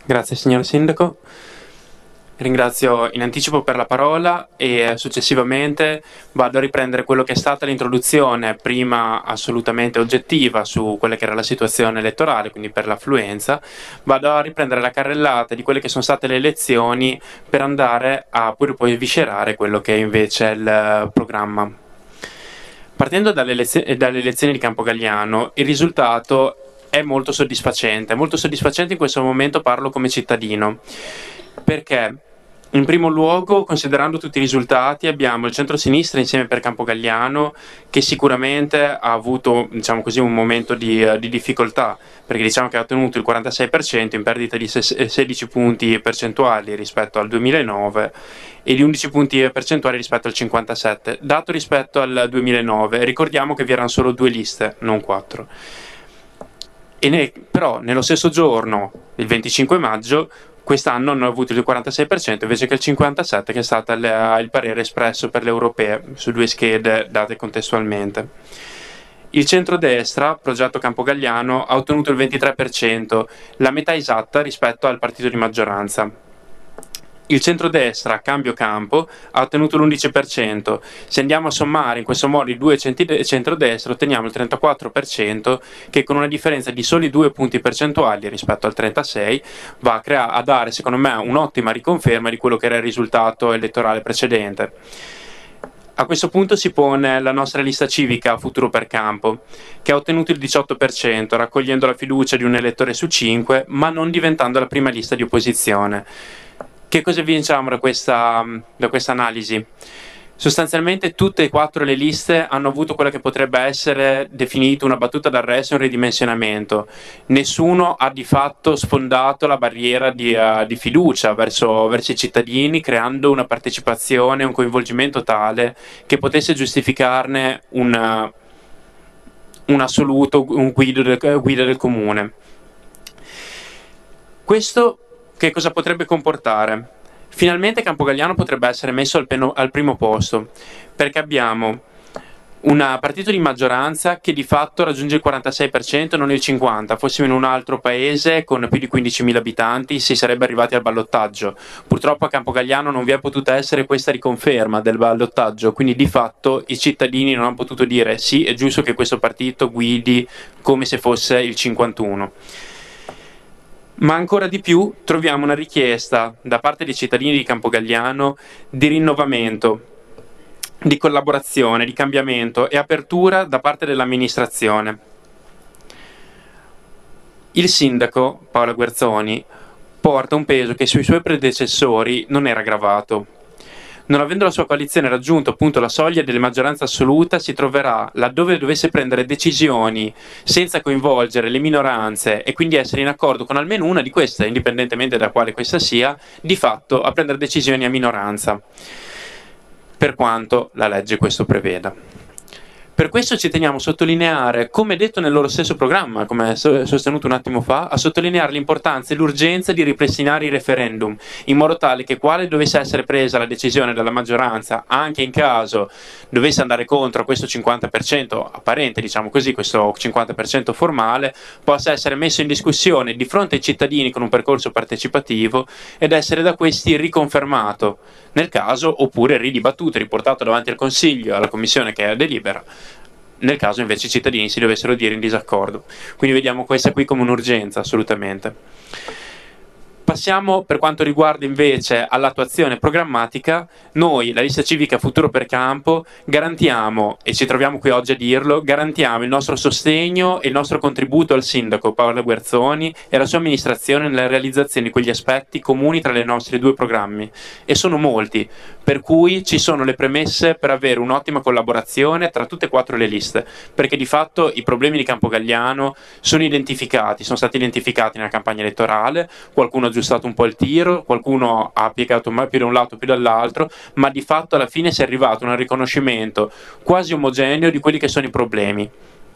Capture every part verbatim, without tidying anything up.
Grazie signor Sindaco. Ringrazio in anticipo per la parola e successivamente vado a riprendere quello che è stata l'introduzione, prima assolutamente oggettiva su quella che era la situazione elettorale, quindi per l'affluenza, vado a riprendere la carrellata di quelle che sono state le elezioni per andare a pure poi viscerare quello che è invece il programma. Partendo dalle, lezio- dalle elezioni di Campogalliano, il risultato è molto soddisfacente. Molto soddisfacente in questo momento parlo come cittadino. Perché? In primo luogo, considerando tutti i risultati, abbiamo il centro-sinistra insieme per Campogalliano, che sicuramente ha avuto, diciamo così, un momento di, uh, di difficoltà, perché diciamo che ha ottenuto il quarantasei per cento in perdita di sedici punti percentuali rispetto al duemilanove e di undici punti percentuali rispetto al cinquantasette, dato rispetto al duemilanove. Ricordiamo che vi erano solo due liste, non quattro. E ne, però nello stesso giorno, il venticinque maggio, quest'anno hanno avuto il quarantasei per cento invece che il cinquantasette per cento, che è stato il parere espresso per le europee su due schede date contestualmente. Il centrodestra, progetto Campogalliano, ha ottenuto il ventitré per cento, la metà esatta rispetto al partito di maggioranza. Il centrodestra, cambio campo, ha ottenuto l'undici per cento. Se andiamo a sommare in questo modo i due centrodestra, otteniamo il trentaquattro per cento, che con una differenza di soli due punti percentuali rispetto al trentasei va a, crea- a dare, secondo me, un'ottima riconferma di quello che era il risultato elettorale precedente. A questo punto si pone la nostra lista civica Futuro per Campo, che ha ottenuto il diciotto per cento, raccogliendo la fiducia di un elettore su cinque, ma non diventando la prima lista di opposizione. Che cosa evinciamo da questa, da questa analisi? Sostanzialmente tutte e quattro le liste hanno avuto quella che potrebbe essere definita una battuta d'arresto e un ridimensionamento. Nessuno ha di fatto sfondato la barriera di, uh, di fiducia verso, verso i cittadini, creando una partecipazione, un coinvolgimento tale che potesse giustificarne un, uh, un assoluto un guido del, guida del comune. Questo che cosa potrebbe comportare? Finalmente Campogalliano potrebbe essere messo al, peno, al primo posto, perché abbiamo un partito di maggioranza che di fatto raggiunge il quarantasei per cento, non il cinquanta per cento. Fossimo in un altro paese con più di quindicimila abitanti si sarebbe arrivati al ballottaggio. Purtroppo a Campogalliano non vi è potuta essere questa riconferma del ballottaggio, quindi di fatto i cittadini non hanno potuto dire sì, è giusto che questo partito guidi come se fosse il cinquantuno. Ma ancora di più troviamo una richiesta da parte dei cittadini di Campogalliano di rinnovamento, di collaborazione, di cambiamento e apertura da parte dell'amministrazione. Il sindaco, Paola Guerzoni, porta un peso che sui suoi predecessori non era gravato. Non avendo la sua coalizione raggiunto appunto la soglia della maggioranza assoluta, si troverà, laddove dovesse prendere decisioni senza coinvolgere le minoranze e quindi essere in accordo con almeno una di queste, indipendentemente da quale questa sia, di fatto a prendere decisioni a minoranza, per quanto la legge questo preveda. Per questo ci teniamo a sottolineare, come detto nel loro stesso programma, come sostenuto un attimo fa, a sottolineare l'importanza e l'urgenza di ripristinare i referendum, in modo tale che quale dovesse essere presa la decisione dalla maggioranza, anche in caso dovesse andare contro questo cinquanta per cento apparente, diciamo così, questo cinquanta per cento formale, possa essere messo in discussione di fronte ai cittadini con un percorso partecipativo ed essere da questi riconfermato, nel caso, oppure ridibattuto, riportato davanti al Consiglio, alla Commissione che delibera, nel caso invece i cittadini si dovessero dire in disaccordo. Quindi vediamo questa qui come un'urgenza, assolutamente. Passiamo per quanto riguarda invece all'attuazione programmatica. Noi, la lista civica Futuro per Campo, garantiamo, e ci troviamo qui oggi a dirlo, garantiamo il nostro sostegno e il nostro contributo al sindaco Paola Guerzoni e alla sua amministrazione nella realizzazione di quegli aspetti comuni tra i nostri due programmi, e sono molti, per cui ci sono le premesse per avere un'ottima collaborazione tra tutte e quattro le liste, perché di fatto i problemi di Campogalliano sono identificati, sono stati identificati nella campagna elettorale, qualcuno ha aggiustato un po' il tiro, qualcuno ha piegato più da un lato più dall'altro, ma di fatto alla fine si è arrivato a un riconoscimento quasi omogeneo di quelli che sono i problemi.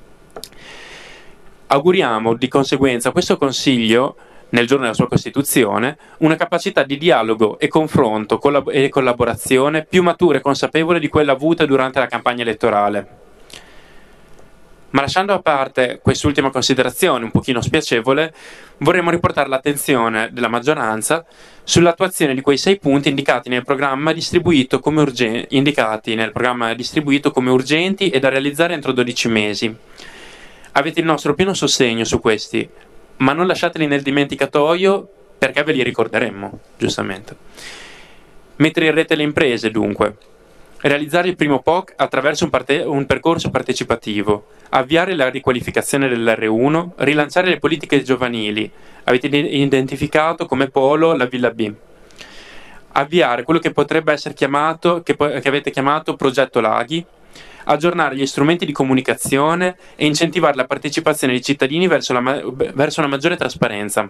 Auguriamo di conseguenza a questo Consiglio, nel giorno della sua costituzione, una capacità di dialogo e confronto collab- e collaborazione più matura e consapevole di quella avuta durante la campagna elettorale. Ma lasciando a parte quest'ultima considerazione un pochino spiacevole, vorremmo riportare l'attenzione della maggioranza sull'attuazione di quei sei punti indicati nel programma distribuito come, urgen- indicati nel programma distribuito come urgenti e da realizzare entro dodici mesi. Avete il nostro pieno sostegno su questi, ma non lasciateli nel dimenticatoio perché ve li ricorderemmo, giustamente. Mettere in rete le imprese, dunque. Realizzare il primo P O C attraverso un, parte- un percorso partecipativo, avviare la riqualificazione dell'erre uno, rilanciare le politiche giovanili, avete identificato come polo la Villa B, avviare quello che potrebbe essere chiamato, che, po- che avete chiamato progetto Laghi, aggiornare gli strumenti di comunicazione e incentivare la partecipazione dei cittadini verso, la ma- verso una maggiore trasparenza.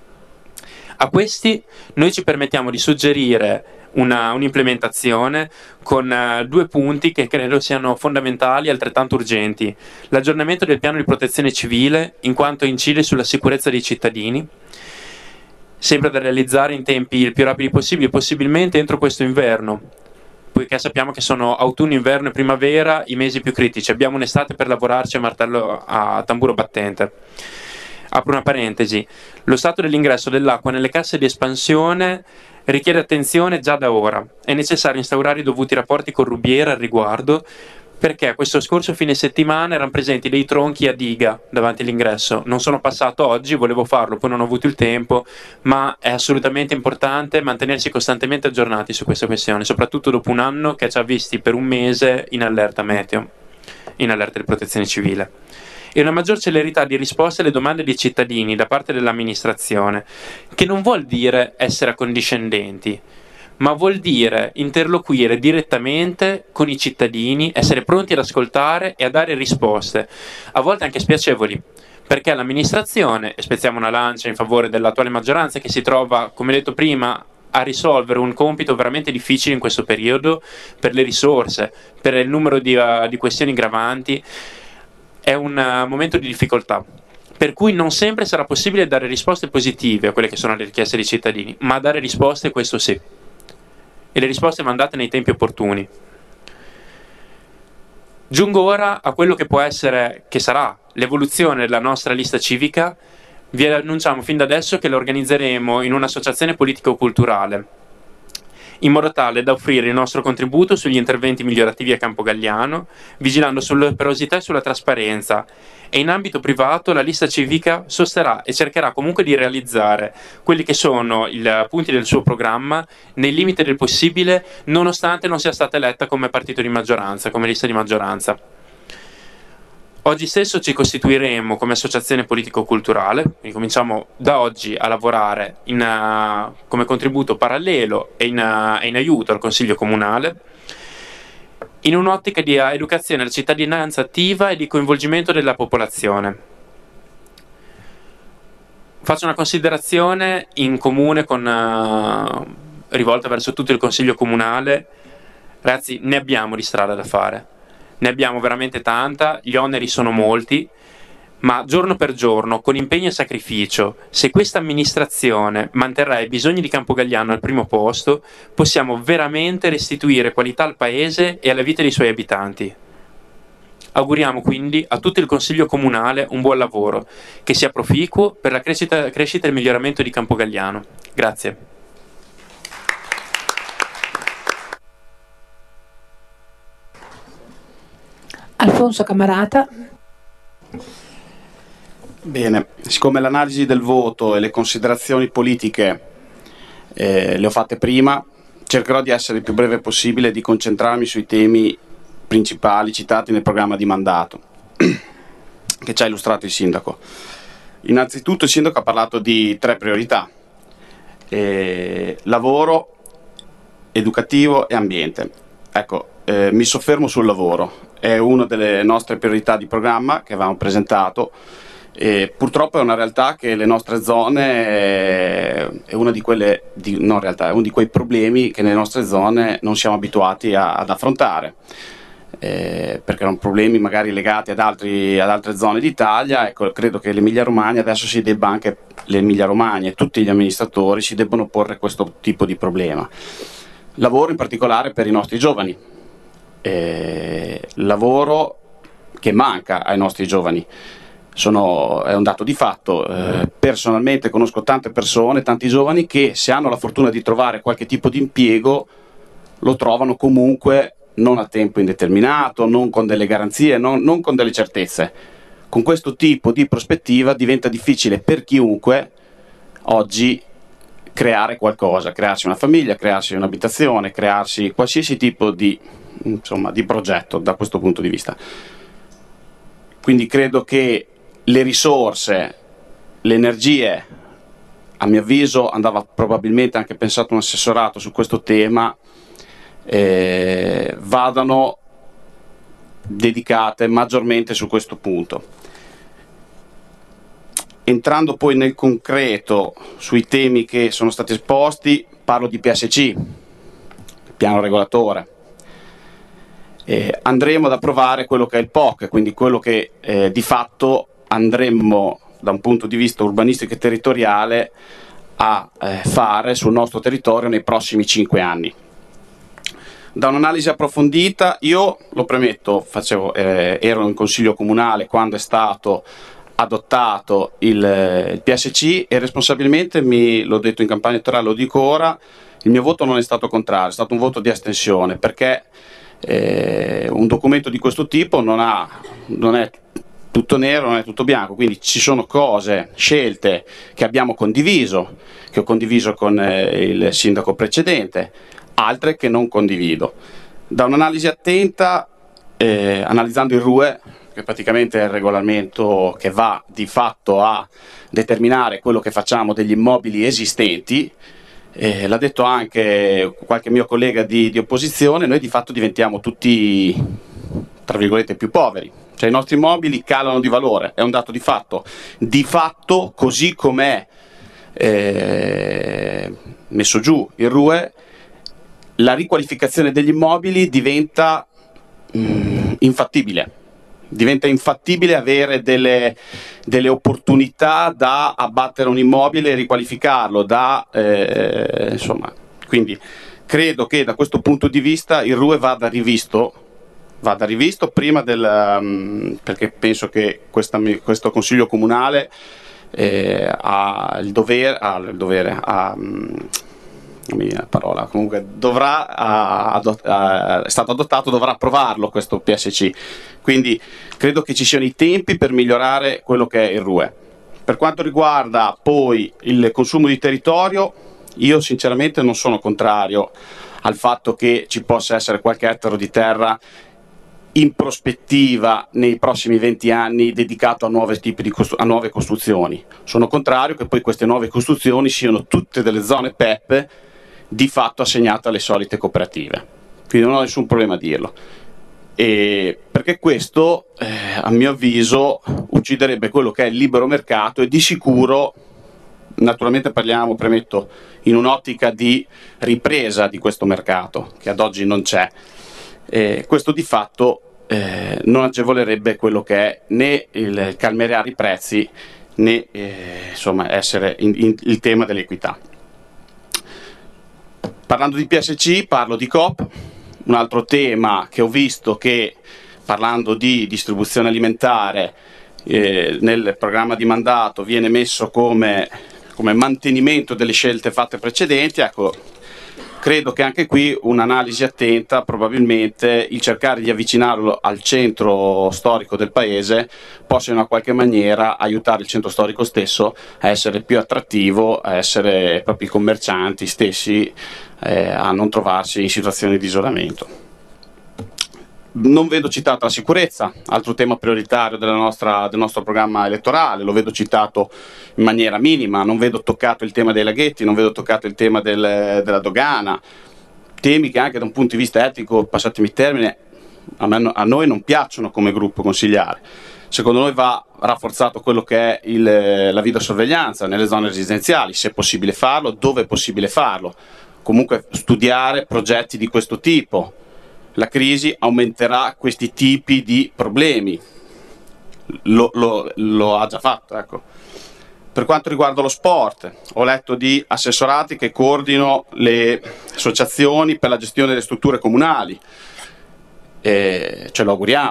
A questi noi ci permettiamo di suggerire una, un'implementazione con uh, due punti che credo siano fondamentali e altrettanto urgenti. L'aggiornamento del piano di protezione civile, in quanto incide sulla sicurezza dei cittadini, sempre da realizzare in tempi il più rapidi possibili, possibilmente entro questo inverno, poiché sappiamo che sono autunno, inverno e primavera i mesi più critici. Abbiamo un'estate per lavorarci a martello a tamburo battente. Apro una parentesi, lo stato dell'ingresso dell'acqua nelle casse di espansione richiede attenzione già da ora. È necessario instaurare i dovuti rapporti con Rubiera al riguardo, perché questo scorso fine settimana erano presenti dei tronchi a diga davanti all'ingresso. Non sono passato oggi, volevo farlo, poi non ho avuto il tempo, ma è assolutamente importante mantenersi costantemente aggiornati su questa questione, soprattutto dopo un anno che ci ha visti per un mese in allerta meteo, in allerta di protezione civile. E una maggior celerità di risposte alle domande dei cittadini da parte dell'amministrazione, che non vuol dire essere accondiscendenti, ma vuol dire interloquire direttamente con i cittadini, essere pronti ad ascoltare e a dare risposte, a volte anche spiacevoli, perché l'amministrazione, e spezziamo una lancia in favore dell'attuale maggioranza che si trova, come detto prima, a risolvere un compito veramente difficile in questo periodo per le risorse, per il numero di, uh, di questioni gravanti, è un uh, momento di difficoltà, per cui non sempre sarà possibile dare risposte positive a quelle che sono le richieste dei cittadini, ma dare risposte, questo sì, e le risposte mandate nei tempi opportuni. Giungo ora a quello che può essere, che sarà l'evoluzione della nostra lista civica. Vi annunciamo fin da adesso che la organizzeremo in un'associazione politico-culturale, in modo tale da offrire il nostro contributo sugli interventi migliorativi a Campogalliano, vigilando sull'operosità e sulla trasparenza, e in ambito privato la lista civica sosterrà e cercherà comunque di realizzare quelli che sono i punti del suo programma nei limiti del possibile, nonostante non sia stata eletta come partito di maggioranza, come lista di maggioranza. Oggi stesso ci costituiremo come associazione politico-culturale, quindi cominciamo da oggi a lavorare in, uh, come contributo parallelo e in, uh, e in aiuto al Consiglio Comunale, in un'ottica di uh, educazione alla cittadinanza attiva e di coinvolgimento della popolazione. Faccio una considerazione in comune con, uh, rivolta verso tutto il Consiglio Comunale. Ragazzi, ne abbiamo di strada da fare. Ne abbiamo veramente tanta, gli oneri sono molti, ma giorno per giorno, con impegno e sacrificio, se questa amministrazione manterrà i bisogni di Campogalliano al primo posto, possiamo veramente restituire qualità al paese e alla vita dei suoi abitanti. Auguriamo quindi a tutto il Consiglio Comunale un buon lavoro, che sia proficuo per la crescita, crescita e il miglioramento di Campogalliano. Grazie. Alfonso Camarata. Bene, siccome l'analisi del voto e le considerazioni politiche eh, le ho fatte prima, cercherò di essere il più breve possibile e di concentrarmi sui temi principali citati nel programma di mandato che ci ha illustrato il sindaco. Innanzitutto il sindaco ha parlato di tre priorità: eh, lavoro, educativo e ambiente. Ecco, eh, mi soffermo sul lavoro. È una delle nostre priorità di programma che avevamo presentato. E purtroppo è una realtà che le nostre zone è una di quelle di, no, in realtà è uno di quei problemi che nelle nostre zone non siamo abituati a, ad affrontare, eh, perché erano problemi magari legati ad, altri, ad altre zone d'Italia. Ecco, credo che l'Emilia Romagna adesso si debba anche l'Emilia Romagna e tutti gli amministratori si debbano porre questo tipo di problema. Lavoro in particolare per i nostri giovani. Eh, lavoro che manca ai nostri giovani. Sono, è un dato di fatto. Eh, personalmente conosco tante persone, tanti giovani che, se hanno la fortuna di trovare qualche tipo di impiego, lo trovano comunque non a tempo indeterminato, non con delle garanzie, non, non con delle certezze. Con questo tipo di prospettiva diventa difficile per chiunque oggi creare qualcosa, crearsi una famiglia, crearsi un'abitazione, crearsi qualsiasi tipo di, insomma, di progetto da questo punto di vista. Quindi credo che le risorse, le energie, a mio avviso andava probabilmente anche pensato un assessorato su questo tema, eh, vadano dedicate maggiormente su questo punto. Entrando poi nel concreto sui temi che sono stati esposti, parlo di P S C, piano regolatore. Eh, andremo ad approvare quello che è il P O C, quindi quello che eh, di fatto andremmo da un punto di vista urbanistico e territoriale a eh, fare sul nostro territorio nei prossimi cinque anni. Da un'analisi approfondita, io lo premetto, facevo, eh, ero in consiglio comunale quando è stato adottato il, eh, il P S C e responsabilmente, mi, l'ho detto in campagna elettorale, lo dico ora, il mio voto non è stato contrario, è stato un voto di astensione, perché eh, un documento di questo tipo non, ha, non è tutto nero, non è tutto bianco, quindi ci sono cose, scelte che abbiamo condiviso, che ho condiviso con eh, il sindaco precedente, altre che non condivido. Da un'analisi attenta, eh, analizzando il R U E, che praticamente è il regolamento che va di fatto a determinare quello che facciamo degli immobili esistenti, eh, l'ha detto anche qualche mio collega di, di opposizione, noi di fatto diventiamo tutti, tra virgolette, più poveri. Cioè i nostri immobili calano di valore, è un dato di fatto. Di fatto, così com'è eh, messo giù il R U E, la riqualificazione degli immobili diventa mh, infattibile. Diventa infattibile avere delle, delle opportunità da abbattere un immobile e riqualificarlo, da, eh, insomma, quindi credo che da questo punto di vista il R U E vada rivisto, vada rivisto prima del, um, perché penso che questa, questo Consiglio Comunale eh, ha il dovere, ha il dovere, ha, um, non mi viene la parola, comunque dovrà, ha, adott- ha, è stato adottato, dovrà approvarlo questo P S C, quindi credo che ci siano i tempi per migliorare quello che è il R U E. Per quanto riguarda poi il consumo di territorio, io sinceramente non sono contrario al fatto che ci possa essere qualche ettaro di terra in prospettiva nei prossimi venti anni dedicato a nuove, tipi di costru- a nuove costruzioni. Sono contrario che poi queste nuove costruzioni siano tutte delle zone P E P di fatto assegnate alle solite cooperative, quindi non ho nessun problema a dirlo, e perché questo eh, a mio avviso ucciderebbe quello che è il libero mercato e di sicuro, naturalmente parliamo, premetto, in un'ottica di ripresa di questo mercato che ad oggi non c'è, e questo di fatto eh, non agevolerebbe quello che è né il calmierare i prezzi né eh, insomma essere in, in, il tema dell'equità. Parlando di P S C parlo di Coop, un altro tema che ho visto che, parlando di distribuzione alimentare, eh, nel programma di mandato viene messo come, come mantenimento delle scelte fatte precedenti. Ecco, credo che anche qui un'analisi attenta, probabilmente il cercare di avvicinarlo al centro storico del paese possa in una qualche maniera aiutare il centro storico stesso a essere più attrattivo, a essere proprio i commercianti stessi eh, a non trovarsi in situazioni di isolamento. Non vedo citata la sicurezza, altro tema prioritario della nostra, del nostro programma elettorale, lo vedo citato in maniera minima, non vedo toccato il tema dei laghetti, non vedo toccato il tema del, della dogana, temi che anche da un punto di vista etico, passatemi il termine, a, me, a noi non piacciono come gruppo consigliare. Secondo noi va rafforzato quello che è il, la videosorveglianza nelle zone residenziali, se è possibile farlo, dove è possibile farlo, comunque studiare progetti di questo tipo. La crisi aumenterà questi tipi di problemi, lo, lo, lo ha già fatto. Ecco. Per quanto riguarda lo sport, ho letto di assessorati che coordinano le associazioni per la gestione delle strutture comunali, e ce lo auguriamo,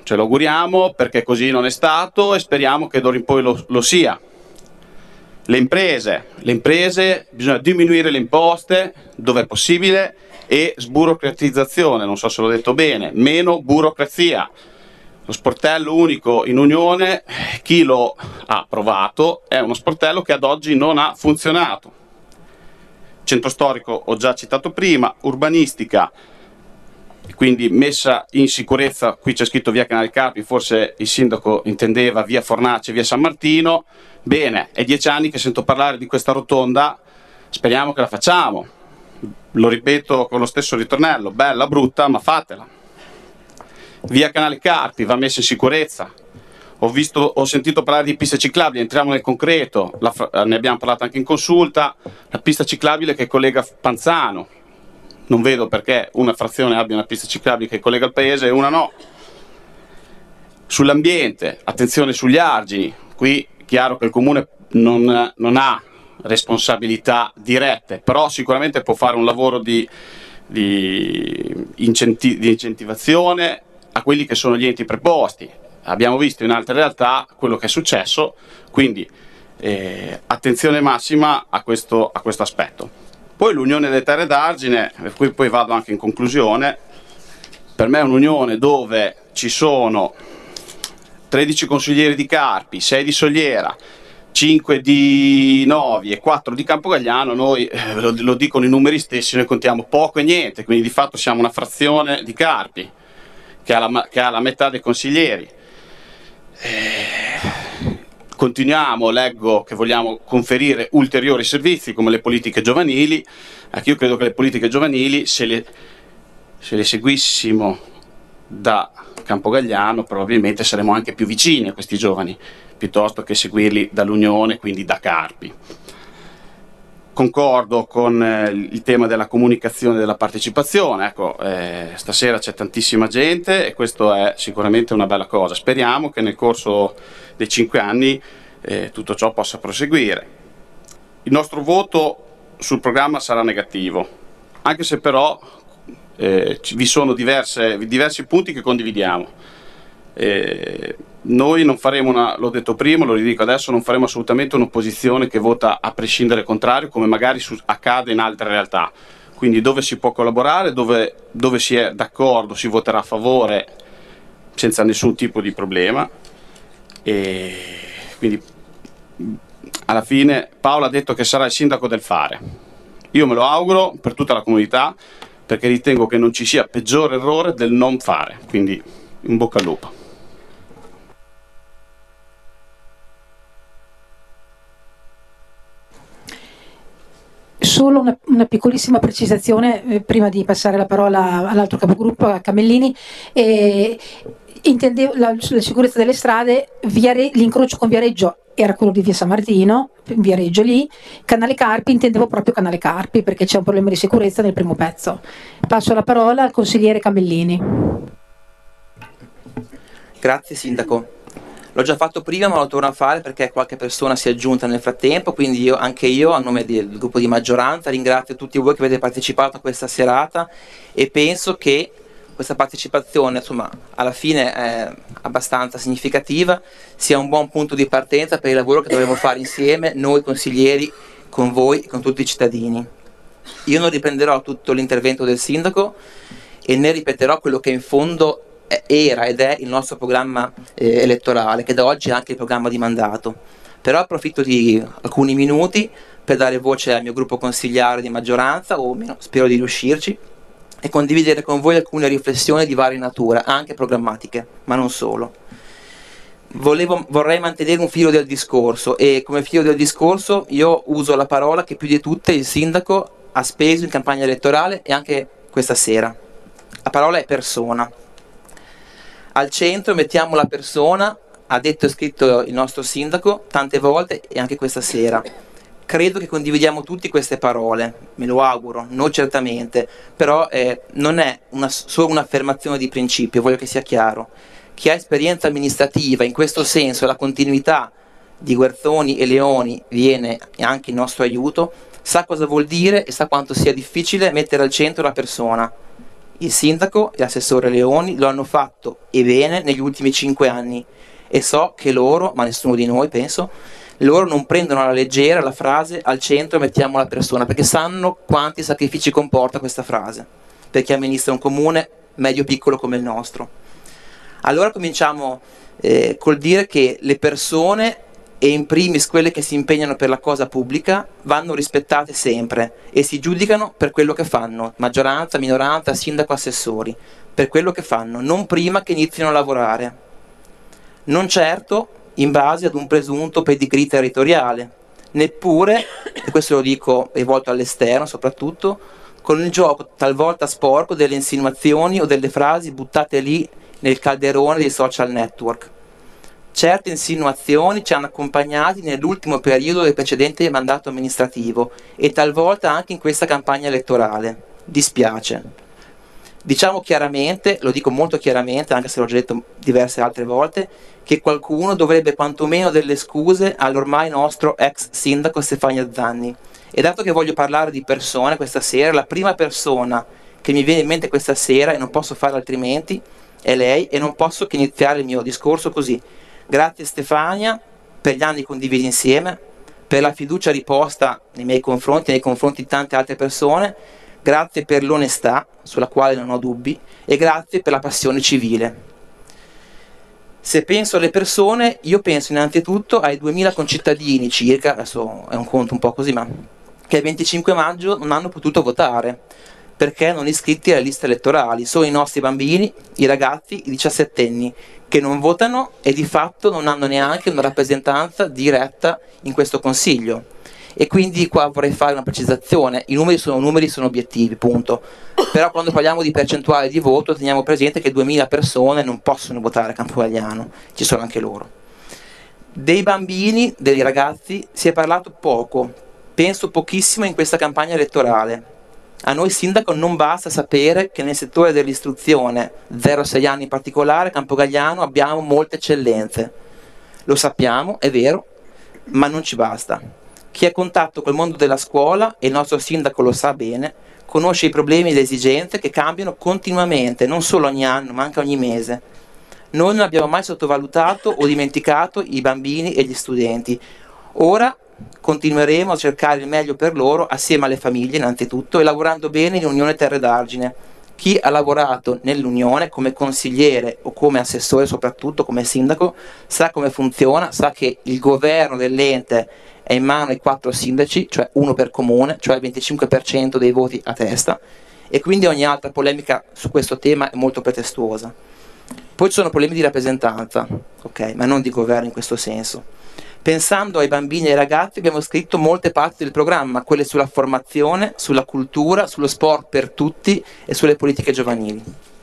ce lo auguriamo perché così non è stato e speriamo che d'ora in poi lo, lo sia. Le imprese, le imprese, bisogna diminuire le imposte dove è possibile e sburocratizzazione, non so se l'ho detto bene, meno burocrazia. Lo sportello unico in Unione, chi lo ha provato, è uno sportello che ad oggi non ha funzionato. Centro storico ho già citato prima, urbanistica, quindi messa in sicurezza, qui c'è scritto via Canale Carpi, forse il sindaco intendeva via Fornace, via San Martino. Bene, è dieci anni che sento parlare di questa rotonda, speriamo che la facciamo. Lo ripeto con lo stesso ritornello, bella, brutta, ma fatela. Via Canale Carpi va messa in sicurezza. Ho, visto, ho sentito parlare di piste ciclabili, entriamo nel concreto, la, ne abbiamo parlato anche in consulta, la pista ciclabile che collega Panzano. Non vedo perché una frazione abbia una pista ciclabile che collega il paese e una no. Sull'ambiente, attenzione sugli argini, qui è chiaro che il comune non, non ha responsabilità dirette, però sicuramente può fare un lavoro di, di, incenti- di incentivazione a quelli che sono gli enti preposti. Abbiamo visto in altre realtà quello che è successo, quindi eh, attenzione massima a questo, a questo aspetto. Poi l'Unione delle Terre d'Argine, per cui poi vado anche in conclusione, per me è un'unione dove ci sono tredici consiglieri di Carpi, sei di Soliera, cinque di Novi e quattro di Campogagliano. Noi, eh, lo, lo dicono i numeri stessi, noi contiamo poco e niente, quindi di fatto siamo una frazione di Carpi, che ha la, che ha la metà dei consiglieri. Eh, continuiamo, leggo che vogliamo conferire ulteriori servizi come le politiche giovanili. Ecco, io credo che le politiche giovanili, se le, se le seguissimo da Campogagliano, probabilmente saremo anche più vicini a questi giovani, piuttosto che seguirli dall'Unione, quindi da Carpi. Concordo con eh, il tema della comunicazione e della partecipazione. Ecco, eh, stasera c'è tantissima gente e questo è sicuramente una bella cosa. Speriamo che nel corso dei cinque anni eh, tutto ciò possa proseguire. Il nostro voto sul programma sarà negativo, anche se però eh, vi sono diverse, diversi punti che condividiamo. Eh, Noi non faremo una, l'ho detto prima, lo ridico adesso, non faremo assolutamente un'opposizione che vota a prescindere contrario, come magari su, accade in altre realtà. Quindi dove si può collaborare, dove, dove si è d'accordo, si voterà a favore senza nessun tipo di problema. E quindi alla fine Paolo ha detto che sarà il sindaco del fare. Io me lo auguro per tutta la comunità, perché ritengo che non ci sia peggior errore del non fare. Quindi in bocca al lupo. Solo una, una piccolissima precisazione eh, prima di passare la parola all'altro capogruppo, a Camellini. Eh, intendevo la, la sicurezza delle strade, Viare, l'incrocio con Viareggio era quello di via San Martino, Viareggio lì, Canale Carpi intendevo proprio Canale Carpi perché c'è un problema di sicurezza nel primo pezzo. Passo la parola al consigliere Camellini. Grazie Sindaco. L'ho già fatto prima, ma lo torno a fare perché qualche persona si è aggiunta nel frattempo, quindi io, anche io, a nome del gruppo di maggioranza, ringrazio tutti voi che avete partecipato a questa serata e penso che questa partecipazione, insomma, alla fine è abbastanza significativa, sia un buon punto di partenza per il lavoro che dovremo fare insieme, noi consiglieri, con voi e con tutti i cittadini. Io non riprenderò tutto l'intervento del Sindaco e ne ripeterò quello che in fondo era ed è il nostro programma eh, elettorale, che da oggi è anche il programma di mandato. Però approfitto di alcuni minuti per dare voce al mio gruppo consigliare di maggioranza, o meno, spero di riuscirci, e condividere con voi alcune riflessioni di varia natura, anche programmatiche, ma non solo. Volevo, vorrei mantenere un filo del discorso, e come filo del discorso io uso la parola che più di tutte il sindaco ha speso in campagna elettorale e anche questa sera. La parola è persona. Al centro mettiamo la persona, ha detto e scritto il nostro sindaco tante volte e anche questa sera. Credo che condividiamo tutti queste parole, me lo auguro, noi certamente, però eh, non è una, solo un'affermazione di principio, voglio che sia chiaro. Chi ha esperienza amministrativa in questo senso, la continuità di Guerzoni e Leoni viene anche in nostro aiuto, sa cosa vuol dire e sa quanto sia difficile mettere al centro la persona. Il sindaco e l'assessore Leoni lo hanno fatto, e bene, negli ultimi cinque anni, e so che loro, ma nessuno di noi penso, loro non prendono alla leggera la frase al centro mettiamo la persona, perché sanno quanti sacrifici comporta questa frase per chi amministra un comune medio piccolo come il nostro. Allora cominciamo eh, col dire che le persone, e in primis quelle che si impegnano per la cosa pubblica, vanno rispettate sempre e si giudicano per quello che fanno, maggioranza, minoranza, sindaco, assessori, per quello che fanno, non prima che inizino a lavorare, non certo in base ad un presunto pedigree territoriale, neppure, e questo lo dico rivolto all'esterno soprattutto, con il gioco talvolta sporco delle insinuazioni o delle frasi buttate lì nel calderone dei social network. Certe insinuazioni ci hanno accompagnati nell'ultimo periodo del precedente mandato amministrativo e talvolta anche in questa campagna elettorale. Dispiace. Diciamo chiaramente, lo dico molto chiaramente, anche se l'ho già detto diverse altre volte, che qualcuno dovrebbe quantomeno delle scuse all'ormai nostro ex sindaco Stefania Zanni. E dato che voglio parlare di persone questa sera, la prima persona che mi viene in mente questa sera, e non posso fare altrimenti, è lei, e non posso che iniziare il mio discorso così. Grazie Stefania per gli anni condivisi insieme, per la fiducia riposta nei miei confronti, nei confronti di tante altre persone, grazie per l'onestà, sulla quale non ho dubbi, e grazie per la passione civile. Se penso alle persone, io penso innanzitutto ai duemila concittadini circa, adesso è un conto un po' così, ma che il venticinque maggio non hanno potuto votare, perché non iscritti alle liste elettorali. Sono i nostri bambini, i ragazzi, i diciassettenni, che non votano e di fatto non hanno neanche una rappresentanza diretta in questo Consiglio. E quindi qua vorrei fare una precisazione: i numeri sono numeri, sono obiettivi, punto. Però quando parliamo di percentuale di voto teniamo presente che duemila persone non possono votare a Campogalliano, ci sono anche loro. Dei bambini, dei ragazzi, si è parlato poco, penso pochissimo in questa campagna elettorale. A noi sindaco non basta sapere che nel settore dell'istruzione, zero sei anni in particolare, a Campogalliano abbiamo molte eccellenze. Lo sappiamo, è vero, ma non ci basta. Chi ha contatto col mondo della scuola, e il nostro sindaco lo sa bene, conosce i problemi e le esigenze che cambiano continuamente, non solo ogni anno, ma anche ogni mese. Noi non abbiamo mai sottovalutato o dimenticato i bambini e gli studenti. Ora continueremo a cercare il meglio per loro assieme alle famiglie innanzitutto e lavorando bene in Unione Terre d'Argine. Chi ha lavorato nell'Unione come consigliere o come assessore, soprattutto come sindaco, sa come funziona, sa che il governo dell'ente è in mano ai quattro sindaci, cioè uno per comune, cioè il venticinque per cento dei voti a testa, e quindi ogni altra polemica su questo tema è molto pretestuosa. Poi ci sono problemi di rappresentanza, ok, ma non di governo in questo senso. Pensando ai bambini e ai ragazzi abbiamo scritto molte parti del programma, quelle sulla formazione, sulla cultura, sullo sport per tutti e sulle politiche giovanili.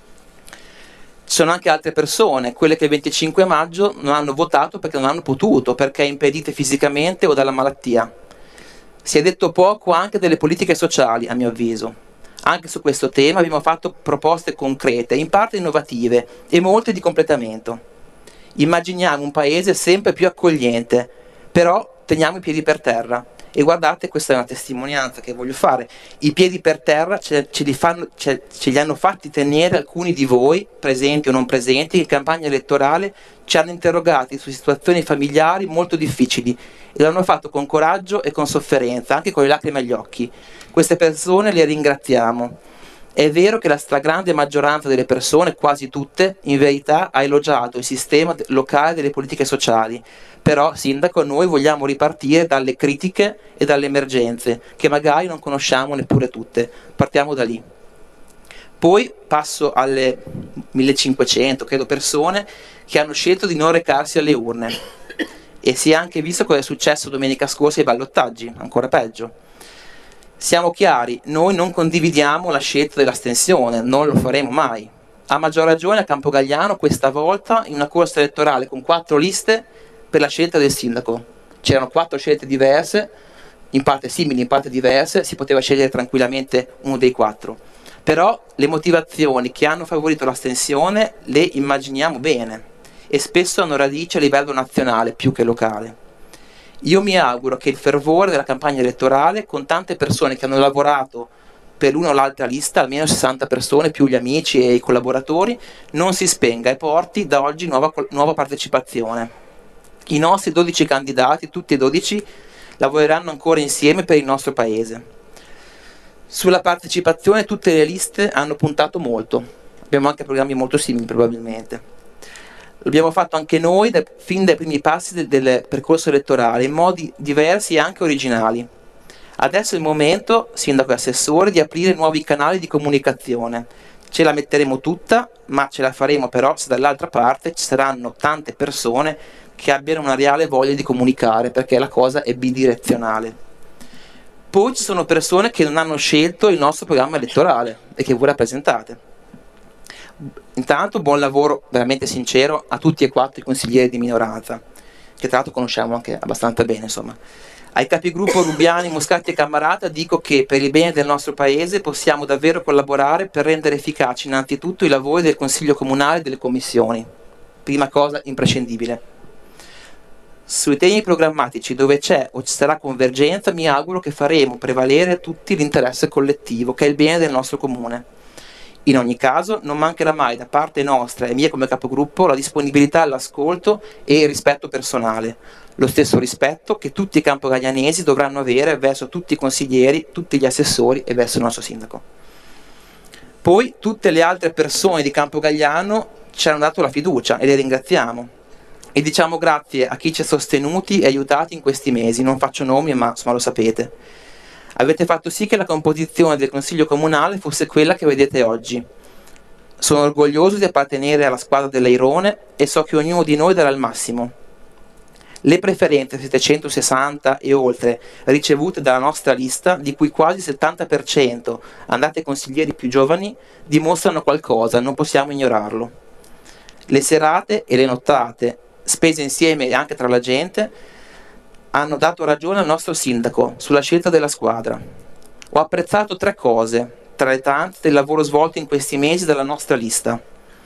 Ci sono anche altre persone, quelle che il venticinque maggio non hanno votato perché non hanno potuto, perché impedite fisicamente o dalla malattia. Si è detto poco anche delle politiche sociali, a mio avviso. Anche su questo tema abbiamo fatto proposte concrete, in parte innovative e molte di completamento. Immaginiamo un paese sempre più accogliente, però teniamo i piedi per terra. E guardate, questa è una testimonianza che voglio fare. I piedi per terra ce, ce, li fanno, ce, ce li hanno fatti tenere alcuni di voi, presenti o non presenti, che in campagna elettorale ci hanno interrogati su situazioni familiari molto difficili e l'hanno fatto con coraggio e con sofferenza, anche con le lacrime agli occhi. Queste persone le ringraziamo. È vero che la stragrande maggioranza delle persone, quasi tutte, in verità ha elogiato il sistema locale delle politiche sociali, però, sindaco, noi vogliamo ripartire dalle critiche e dalle emergenze, che magari non conosciamo neppure tutte. Partiamo da lì. Poi passo alle millecinquecento, credo, persone che hanno scelto di non recarsi alle urne. E si è anche visto cosa è successo domenica scorsa ai ballottaggi, ancora peggio. Siamo chiari, noi non condividiamo la scelta dell'astensione, non lo faremo mai. A maggior ragione a Campogalliano questa volta in una corsa elettorale con quattro liste per la scelta del sindaco. C'erano quattro scelte diverse, in parte simili, in parte diverse, si poteva scegliere tranquillamente uno dei quattro. Però le motivazioni che hanno favorito l'astensione le immaginiamo bene e spesso hanno radici a livello nazionale più che locale. Io mi auguro che il fervore della campagna elettorale, con tante persone che hanno lavorato per l'una o l'altra lista, almeno sessanta persone più gli amici e i collaboratori, non si spenga e porti da oggi nuova, nuova partecipazione. I nostri dodici candidati, tutti e dodici, lavoreranno ancora insieme per il nostro paese. Sulla partecipazione tutte le liste hanno puntato molto, abbiamo anche programmi molto simili probabilmente. L'abbiamo fatto anche noi da, fin dai primi passi del, del percorso elettorale, in modi diversi e anche originali. Adesso è il momento, sindaco e assessore, di aprire nuovi canali di comunicazione. Ce la metteremo tutta, ma ce la faremo però se dall'altra parte ci saranno tante persone che abbiano una reale voglia di comunicare, perché la cosa è bidirezionale. Poi ci sono persone che non hanno scelto il nostro programma elettorale e che voi rappresentate. Intanto buon lavoro veramente sincero a tutti e quattro i consiglieri di minoranza, che tra l'altro conosciamo anche abbastanza bene, insomma. Ai capigruppo Rubiani, Moscati e Cammarata dico che per il bene del nostro paese possiamo davvero collaborare per rendere efficaci innanzitutto i lavori del Consiglio Comunale e delle commissioni, prima cosa imprescindibile. Sui temi programmatici dove c'è o ci sarà convergenza mi auguro che faremo prevalere tutti l'interesse collettivo, che è il bene del nostro comune. In ogni caso non mancherà mai da parte nostra e mia come capogruppo la disponibilità all'ascolto e il rispetto personale, lo stesso rispetto che tutti i campogaglianesi dovranno avere verso tutti i consiglieri, tutti gli assessori e verso il nostro sindaco. Poi tutte le altre persone di Campogagliano ci hanno dato la fiducia e le ringraziamo. E diciamo grazie a chi ci ha sostenuti e aiutati in questi mesi, non faccio nomi ma insomma lo sapete. Avete fatto sì che la composizione del Consiglio Comunale fosse quella che vedete oggi. Sono orgoglioso di appartenere alla squadra dell'Airone e so che ognuno di noi darà il massimo. Le preferenze settecentosessanta e oltre ricevute dalla nostra lista, di cui quasi il settanta per cento andate ai consiglieri più giovani, dimostrano qualcosa, non possiamo ignorarlo. Le serate e le nottate, spese insieme e anche tra la gente, hanno dato ragione al nostro sindaco sulla scelta della squadra. Ho apprezzato tre cose, tra le tante, del lavoro svolto in questi mesi dalla nostra lista.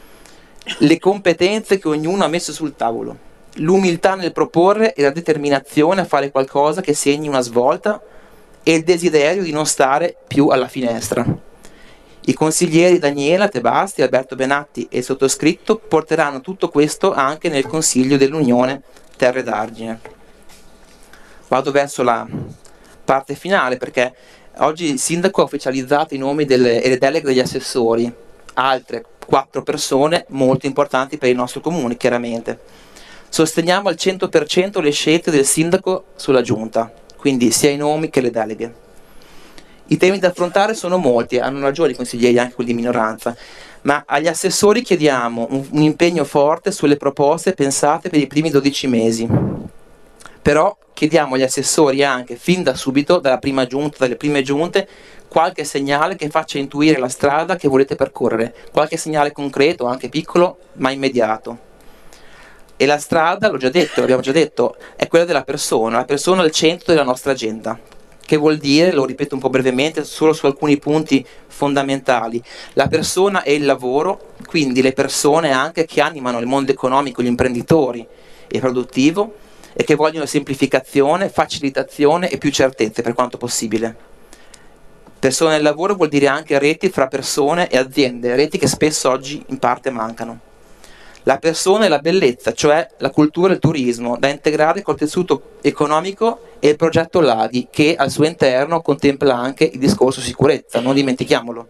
Le competenze che ognuno ha messo sul tavolo, l'umiltà nel proporre e la determinazione a fare qualcosa che segni una svolta e il desiderio di non stare più alla finestra. I consiglieri Daniela Tebasti, Alberto Benatti e il sottoscritto porteranno tutto questo anche nel Consiglio dell'Unione Terre d'Argine. Vado verso la parte finale perché oggi il sindaco ha ufficializzato i nomi delle, e le deleghe degli assessori, altre quattro persone molto importanti per il nostro comune, chiaramente. Sosteniamo al cento per cento le scelte del sindaco sulla giunta, quindi sia i nomi che le deleghe. I temi da affrontare sono molti, hanno ragione i consiglieri, anche quelli di minoranza, ma agli assessori chiediamo un, un impegno forte sulle proposte pensate per i primi dodici mesi. Però chiediamo agli assessori anche, fin da subito, dalla prima giunta, dalle prime giunte, qualche segnale che faccia intuire la strada che volete percorrere, qualche segnale concreto, anche piccolo, ma immediato. E la strada, l'ho già detto, l'abbiamo già detto, è quella della persona, la persona al centro della nostra agenda. Che vuol dire, lo ripeto un po' brevemente, solo su alcuni punti fondamentali, la persona e il lavoro, quindi le persone anche che animano il mondo economico, gli imprenditori e produttivo, e che vogliono semplificazione, facilitazione e più certezze per quanto possibile. Persone nel lavoro vuol dire anche reti fra persone e aziende, reti che spesso oggi in parte mancano. La persona e la bellezza, cioè la cultura e il turismo, da integrare col tessuto economico e il progetto Laghi, che al suo interno contempla anche il discorso sicurezza, non dimentichiamolo.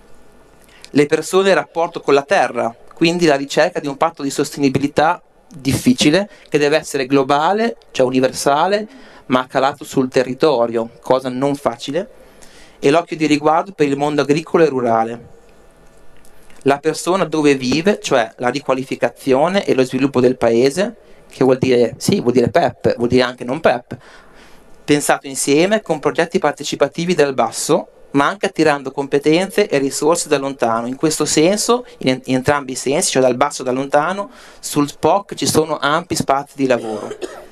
Le persone e il rapporto con la terra, quindi la ricerca di un patto di sostenibilità difficile, che deve essere globale, cioè universale, ma calato sul territorio, cosa non facile, e l'occhio di riguardo per il mondo agricolo e rurale. La persona dove vive, cioè la riqualificazione e lo sviluppo del paese, che vuol dire, sì, vuol dire P E P, vuol dire anche non P E P, pensato insieme con progetti partecipativi dal basso, ma anche attirando competenze e risorse da lontano. In questo senso, in, in entrambi i sensi, cioè dal basso e da lontano, sul S P O C ci sono ampi spazi di lavoro.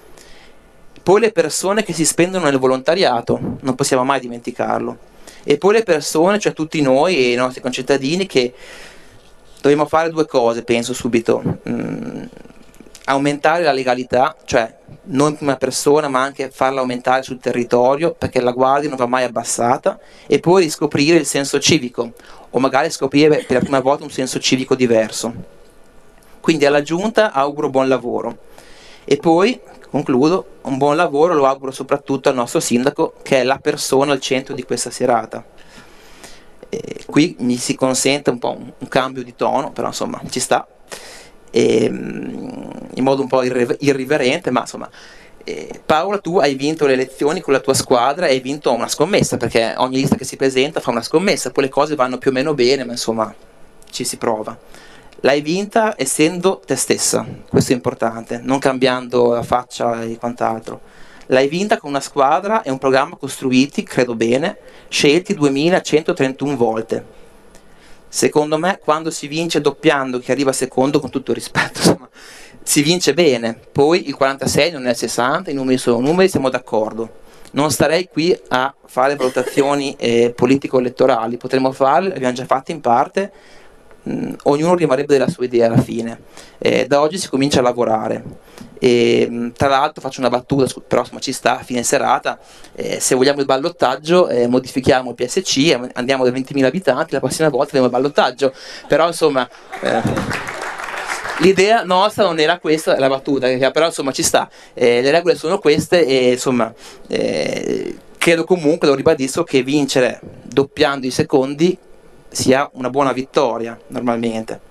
Poi le persone che si spendono nel volontariato, non possiamo mai dimenticarlo. E poi le persone, cioè tutti noi e i nostri concittadini, che dobbiamo fare due cose, penso subito. Mm, aumentare la legalità, cioè non in prima persona ma anche farla aumentare sul territorio, perché la guardia non va mai abbassata, e poi riscoprire il senso civico, o magari scoprire per la prima volta un senso civico diverso. Quindi alla Giunta auguro buon lavoro, e poi concludo, un buon lavoro lo auguro soprattutto al nostro sindaco, che è la persona al centro di questa serata. E qui mi si consente un po' un, un cambio di tono, però insomma ci sta, e, in modo un po' irre- irriverente, ma insomma, eh, Paola, tu hai vinto le elezioni con la tua squadra e hai vinto una scommessa, perché ogni lista che si presenta fa una scommessa, poi le cose vanno più o meno bene, ma insomma ci si prova. L'hai vinta essendo te stessa, questo è importante, non cambiando la faccia e quant'altro. L'hai vinta con una squadra e un programma costruiti, credo bene, scelti duemilacentotrentuno volte. Secondo me, quando si vince doppiando chi arriva secondo, con tutto il rispetto, insomma, si vince bene. Poi il quarantasei non è il sessanta, i numeri sono numeri, siamo d'accordo. Non starei qui a fare valutazioni eh, politico-elettorali, potremmo farle, le abbiamo già fatte in parte, mh, ognuno rimarrebbe della sua idea alla fine. Eh, da oggi si comincia a lavorare. E, mh, tra l'altro faccio una battuta, però insomma ci sta, a fine serata, eh, se vogliamo il ballottaggio eh, modifichiamo il P S C e andiamo da ventimila abitanti, la prossima volta abbiamo il ballottaggio, però insomma eh, l'idea nostra non era questa, la battuta, però insomma ci sta, eh, le regole sono queste e insomma eh, credo comunque, lo ribadisco, che vincere doppiando i secondi sia una buona vittoria normalmente.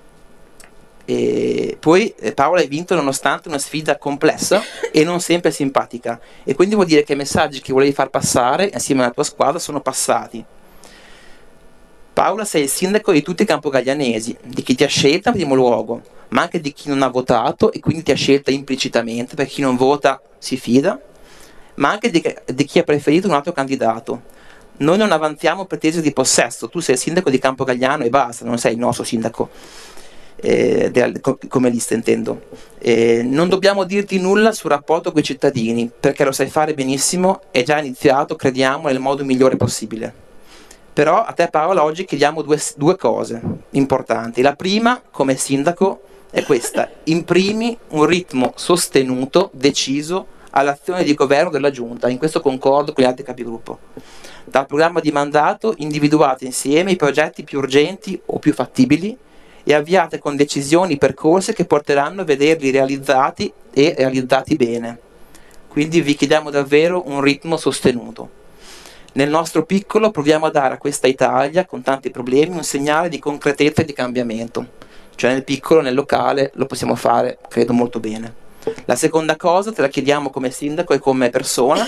E poi eh, Paola hai vinto nonostante una sfida complessa e non sempre simpatica, e quindi vuol dire che i messaggi che volevi far passare insieme alla tua squadra sono passati. Paola, sei il sindaco di tutti i campogaglianesi, di chi ti ha scelta in primo luogo, ma anche di chi non ha votato e quindi ti ha scelta implicitamente, perché chi non vota si fida, ma anche di, di chi ha preferito un altro candidato. Noi non avanziamo pretese di possesso, tu sei il sindaco di Campogalliano e basta, non sei il nostro sindaco. Eh, de, come lista intendo, eh, non dobbiamo dirti nulla sul rapporto con i cittadini, perché lo sai fare benissimo, è già iniziato, crediamo, nel modo migliore possibile. Però a te Paola oggi chiediamo due, due cose importanti. La prima, come sindaco, è questa: imprimi un ritmo sostenuto, deciso all'azione di governo della Giunta, in questo concordo con gli altri capigruppo. Dal programma di mandato individuate insieme i progetti più urgenti o più fattibili e avviate con decisioni percorsi che porteranno a vederli realizzati e realizzati bene. Quindi vi chiediamo davvero un ritmo sostenuto. Nel nostro piccolo proviamo a dare a questa Italia, con tanti problemi, un segnale di concretezza e di cambiamento. Cioè nel piccolo, nel locale, lo possiamo fare, credo, molto bene. La seconda cosa te la chiediamo come sindaco e come persona,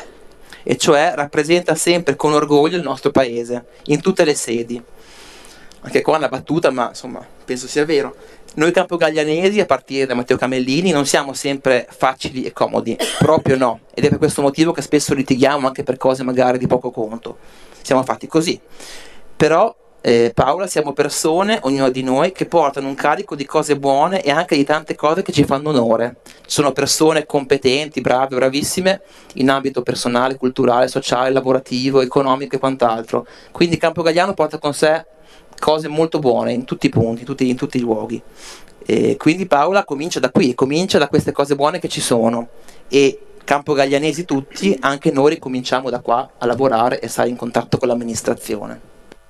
e cioè rappresenta sempre con orgoglio il nostro paese, in tutte le sedi. Anche qua una battuta, ma insomma penso sia vero. Noi campogaglianesi, a partire da Matteo Camellini, non siamo sempre facili e comodi, proprio no, ed è per questo motivo che spesso litighiamo anche per cose magari di poco conto. Siamo fatti così. Però eh, Paola, siamo persone, ognuno di noi, che portano un carico di cose buone e anche di tante cose che ci fanno onore. Sono persone competenti, brave, bravissime in ambito personale, culturale, sociale, lavorativo, economico e quant'altro. Quindi Campogalliano porta con sé cose molto buone in tutti i punti, in tutti, in tutti i luoghi. E quindi Paola comincia da qui, comincia da queste cose buone che ci sono, e campogaglianesi tutti, anche noi ricominciamo da qua a lavorare e stare in contatto con l'amministrazione.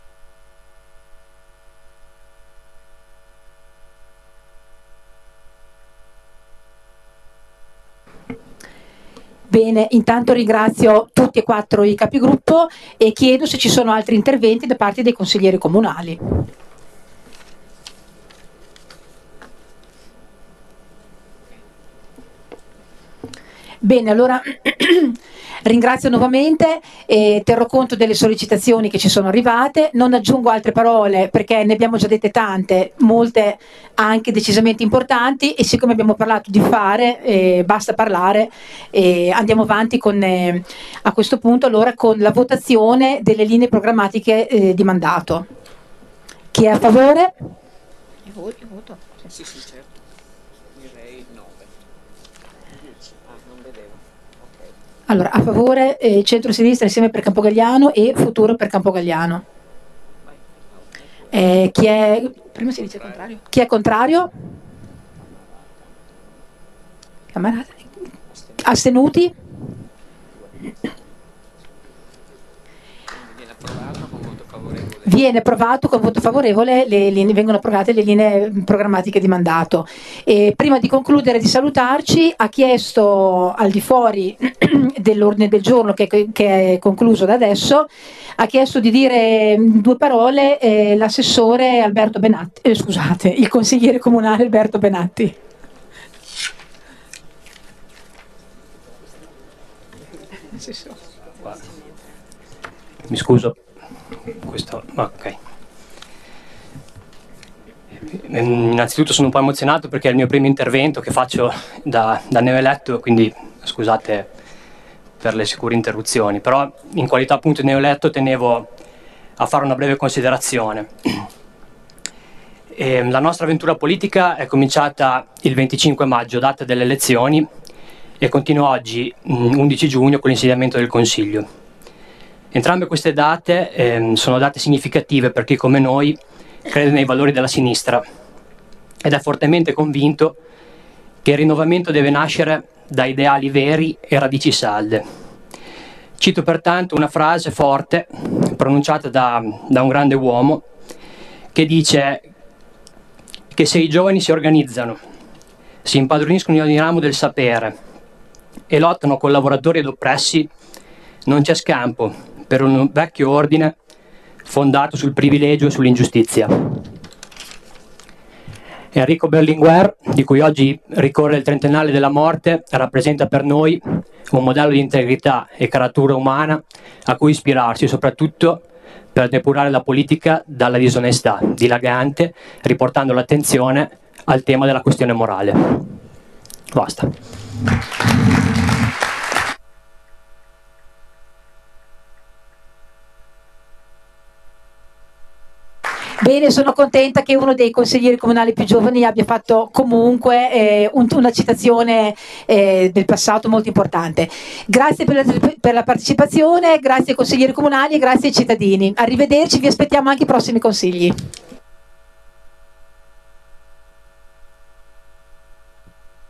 Bene, intanto ringrazio tutti e quattro i capigruppo e chiedo se ci sono altri interventi da parte dei consiglieri comunali. Bene, allora ringrazio nuovamente e terrò conto delle sollecitazioni che ci sono arrivate. Non aggiungo altre parole perché ne abbiamo già dette tante, molte anche decisamente importanti, e siccome abbiamo parlato di fare, eh, basta parlare, e andiamo avanti con, eh, a questo punto allora con la votazione delle linee programmatiche eh, di mandato. Chi è a favore? Io voto. Io voto. Sì, sì, certo. Direi nove. Ah, non vedevo. Okay. Allora, a favore eh, centro-sinistra insieme per Campogalliano e Futuro per Campogalliano. Eh, chi è prima si dice contrario? Chi è contrario? Camarate. Astenuti? Viene approvato con voto favorevole, le linee, vengono approvate le linee programmatiche di mandato. E prima di concludere, di salutarci, ha chiesto al di fuori dell'ordine del giorno che, che è concluso da adesso, ha chiesto di dire due parole eh, l'assessore Alberto Benatti, eh, scusate, il consigliere comunale Alberto Benatti. Mi scuso. Questo, ok. Innanzitutto sono un po' emozionato perché è il mio primo intervento che faccio da, da neoeletto, quindi scusate per le sicure interruzioni, però in qualità appunto di neoeletto tenevo a fare una breve considerazione. E la nostra avventura politica è cominciata il venticinque maggio, data delle elezioni, e continua oggi, undici giugno, con l'insediamento del Consiglio. Entrambe queste date eh, sono date significative per chi come noi crede nei valori della sinistra ed è fortemente convinto che il rinnovamento deve nascere da ideali veri e radici salde. Cito pertanto una frase forte pronunciata da, da un grande uomo che dice che se i giovani si organizzano, si impadroniscono di ogni ramo del sapere e lottano con lavoratori ed oppressi, non c'è scampo per un vecchio ordine fondato sul privilegio e sull'ingiustizia. Enrico Berlinguer, di cui oggi ricorre il trentennale della morte, rappresenta per noi un modello di integrità e caratura umana a cui ispirarsi, soprattutto per depurare la politica dalla disonestà dilagante, riportando l'attenzione al tema della questione morale. Basta. Bene, sono contenta che uno dei consiglieri comunali più giovani abbia fatto comunque eh, un, una citazione eh, del passato molto importante. Grazie per la, per la partecipazione, grazie ai consiglieri comunali e grazie ai cittadini. Arrivederci, vi aspettiamo anche i prossimi consigli.